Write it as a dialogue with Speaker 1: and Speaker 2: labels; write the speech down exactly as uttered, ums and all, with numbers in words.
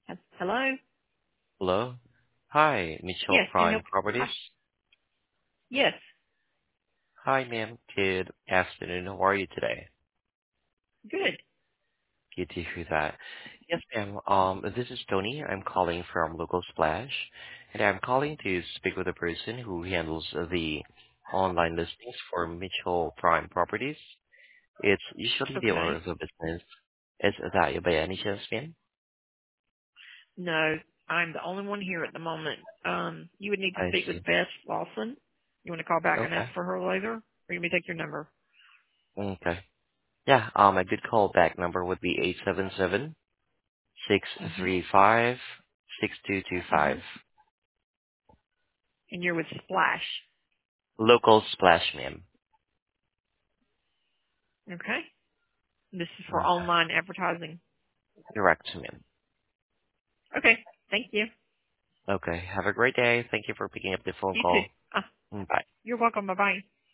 Speaker 1: He- Hello?
Speaker 2: Hello. Hi, Mitchell
Speaker 1: Yes, can I help?
Speaker 2: Prime Properties.
Speaker 1: Hi. Yes,
Speaker 2: Hi, ma'am. Good afternoon. How are you today?
Speaker 1: good.
Speaker 2: Good to hear that. Yes, ma'am. Um, this is Tony. I'm calling from Local Splash, and I'm calling to speak with the person who handles the online listings for Mitchell Prime Properties. It's usually the owner
Speaker 1: Okay.
Speaker 2: of the business. Is that you by any chance, ma'am?
Speaker 1: No, I'm the only one here at the moment. Um, you would need to
Speaker 2: I
Speaker 1: speak with
Speaker 2: see.
Speaker 1: Beth Lawson. You want to call back and ask
Speaker 2: Okay.
Speaker 1: for her later? Or you want me to take your number?
Speaker 2: Okay. Yeah, um, a good callback number would be eight seven seven six
Speaker 1: hmm
Speaker 2: three five six two two
Speaker 1: hmm
Speaker 2: five.
Speaker 1: And you're with Splash.
Speaker 2: Local splash, ma'am.
Speaker 1: Okay. This is for
Speaker 2: Okay.
Speaker 1: online advertising.
Speaker 2: Direct, ma'am.
Speaker 1: Okay. Thank you.
Speaker 2: Okay. Have a great day. Thank you for picking up the phone
Speaker 1: You too.
Speaker 2: call.
Speaker 1: Uh,
Speaker 2: Mm, bye.
Speaker 1: you're welcome. Bye-bye.